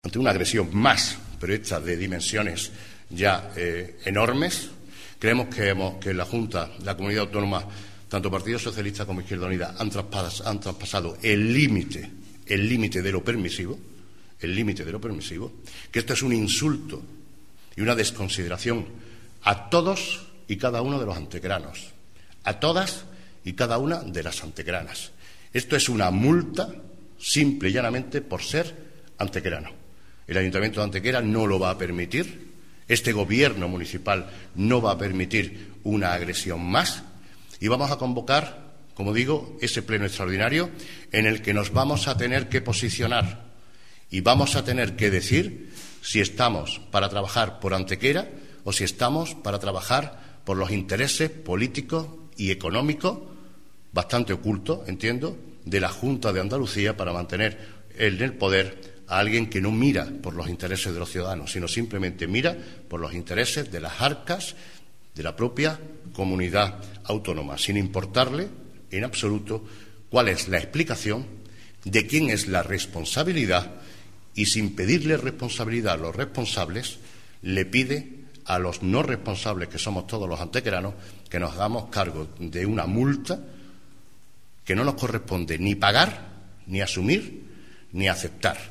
ante una agresión más, pero esta de dimensiones ya enormes. Creemos que la Junta, la Comunidad Autónoma, tanto Partido Socialista como Izquierda Unida, han traspasado el límite de lo permisivo, que esto es un insulto y una desconsideración a todos y cada uno de los antequeranos, a todas y cada una de las antequeranas. Esto es una multa simple y llanamente por ser antequerano. El Ayuntamiento de Antequera no lo va a permitir, este Gobierno municipal no va a permitir una agresión más y vamos a convocar, como digo, ese pleno extraordinario en el que nos vamos a tener que posicionar y vamos a tener que decir si estamos para trabajar por Antequera o si estamos para trabajar por los intereses políticos y económicos, bastante ocultos, entiendo, de la Junta de Andalucía para mantener en el poder a alguien que no mira por los intereses de los ciudadanos, sino simplemente mira por los intereses de las arcas de la propia comunidad autónoma, sin importarle en absoluto cuál es la explicación de quién es la responsabilidad y sin pedirle responsabilidad a los responsables, le pide a los no responsables, que somos todos los antequeranos, que nos hagamos cargo de una multa que no nos corresponde ni pagar, ni asumir, ni aceptar.